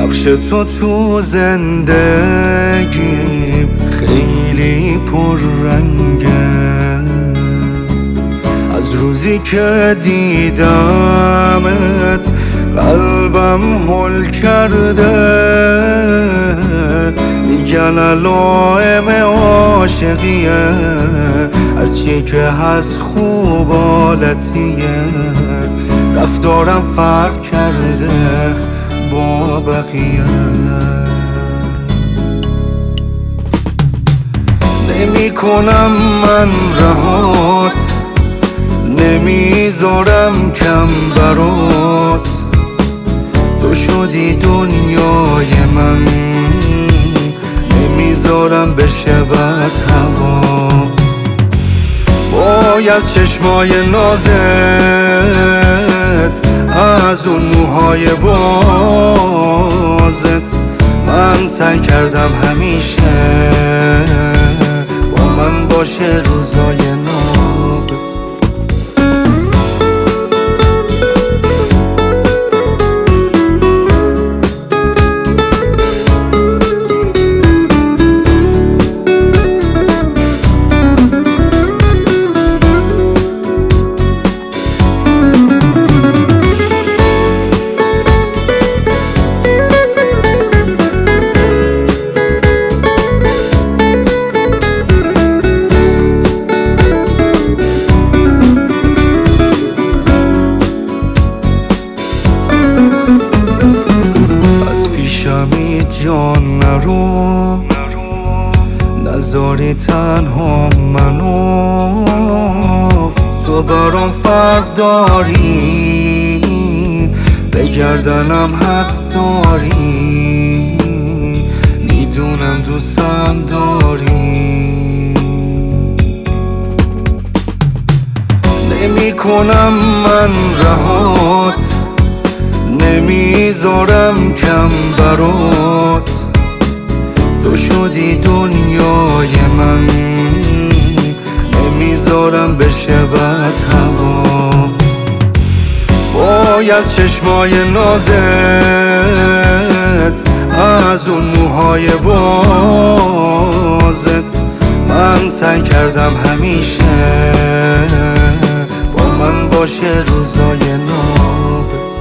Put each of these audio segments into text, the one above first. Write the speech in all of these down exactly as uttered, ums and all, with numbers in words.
نقش تو تو زندگیم خیلی پررنگه. از روزی که دیدمت قلبم هل کرده. میگن علائم عاشقیه، هرچی که هست خوب حالتیه. رفتارم فرق کرده با بقیه. نمی کنم من رهات، نمیذارم کم برات. تو شدی دنیای من، نمیذارم بشه بد هوات. باید چشمای نازت، از اون موهای بازت. من سعی کردم همیشه با من باشه روزای نابت. جان نرو، نذاری تنها منو. تو برام فرق داری، به گردنم حق داری. میدونم دوستم داری. نمی کنم من رهات، نمیذارم کم برات. تو شدی دنیای من، نمیذارم بشه بد هوات. باید چشمای نازت، از اون موهای بازت. من سعی کردم همیشه با من باشه روزای نابت.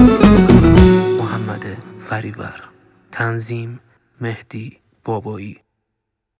فریور. تنظیم مهدی بابایی.